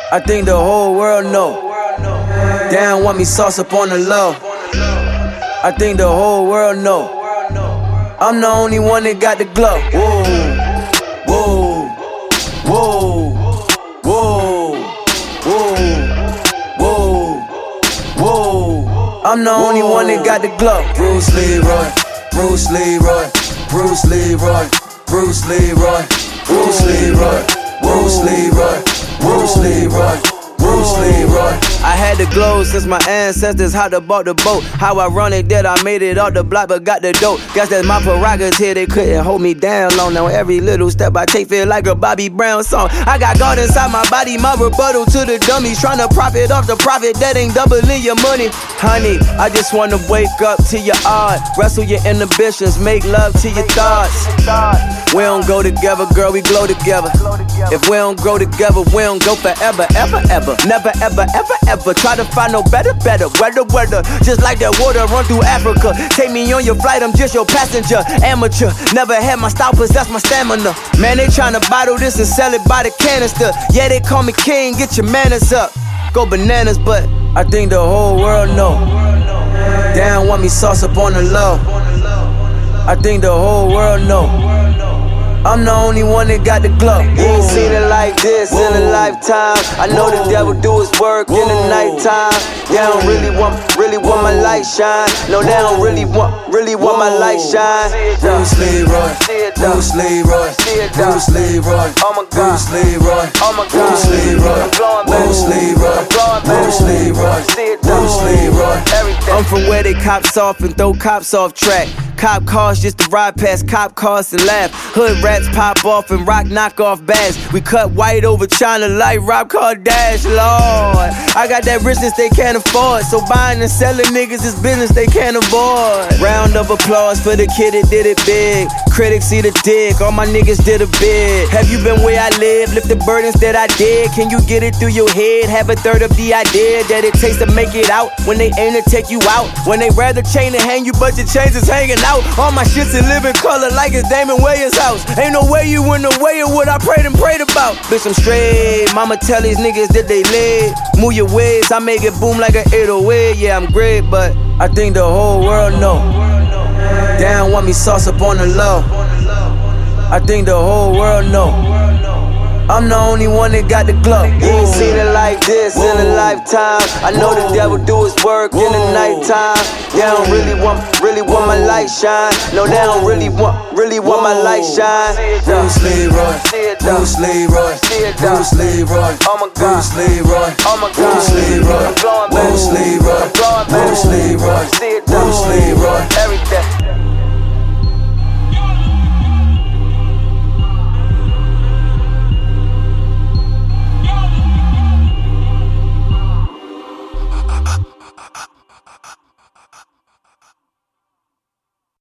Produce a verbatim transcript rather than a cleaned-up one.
I think the whole world know. Damn, want me sauce up on the low. I think the whole world know. I'm the only one that got the glow. Whoa, whoa, whoa, whoa, whoa, whoa, whoa. I'm the only one that got the glow. Bruce Leroy, Bruce Leroy, Bruce Leroy, Bruce Leroy, Bruce Leroy, Bruce Leroy, Bruce Leroy, Bruce Leroy. I had the glow since my ancestors how to bought the boat. How ironic that I made it off the block but got the dope. Guess that's my prerogative, they couldn't hold me down long. Now every little step I take feel like a Bobby Brown song. I got God inside my body, my rebuttal to the dummies. Tryna profit off the profit that ain't doubling your money. Honey, I just wanna wake up to your art. Wrestle your inhibitions, make love to your thoughts. We don't go together, girl, we glow together. If we don't grow together, we don't go forever, ever, ever. Never, ever, ever, ever. Try to find no better, better. Weather, weather. Just like that water run through Africa. Take me on your flight, I'm just your passenger. Amateur. Never had my style, possess my stamina. Man, they tryna bottle this and sell it by the canister. Yeah, they call me king, get your manners up. Go bananas, but I think the whole world know. Damn, want me sauce up on the low. I think the whole world know. I'm the only one that got the glow. You ain't seen it like this Whoa. in a lifetime. I know Whoa. the devil do his work Whoa. in the nighttime. They don't really want, really want Whoa. my light shine. No, they don't really want, really want Whoa. my light shine. Bruce Leroy, Bruce Leroy, Bruce Leroy, oh my God, Bruce Leroy, oh my God, Bruce Leroy, Bruce Leroy, Bruce Leroy, Bruce Leroy. I'm from where they cops off and throw cops off track. Cop cars just to ride past cop cars and laugh. Hood rats pop off and rock knockoff bags. We cut white over China like Rob Kardashian. Lord, I got that richness they can't afford. So buying and selling niggas is business they can't avoid. Round of applause for the kid that did it big. Critics see the dick, all my niggas did a bid. Have you been where I live? Lift the burdens that I did. Can you get it through your head? Have a third of the idea that it takes to make it out. When they aim to take you out. When they rather chain and hang you but your chains is hanging out. All my shit's in living color like it's Damon Wayans' house. Ain't no way you in the way of what I prayed and prayed about. Bitch, I'm straight. Mama tell these niggas that they lit. Move your ways, I make it boom like an eight oh eight. Yeah, I'm great, but I think the whole world know. Damn, want me sauce up on the low. I think the whole world know. I'm the only one that got the glow. You ain't seen it like this Whoa. in a lifetime. I know Whoa. the devil do his work Whoa. in the nighttime. They don't really want, really want my light shine. No, they don't really want, really want my light shine. Bruce Leroy, Bruce Leroy, Bruce Leroy, oh my God, Bruce Leroy, oh my God, Bruce Leroy, Bruce Leroy, Bruce Leroy, Bruce Leroy, everything.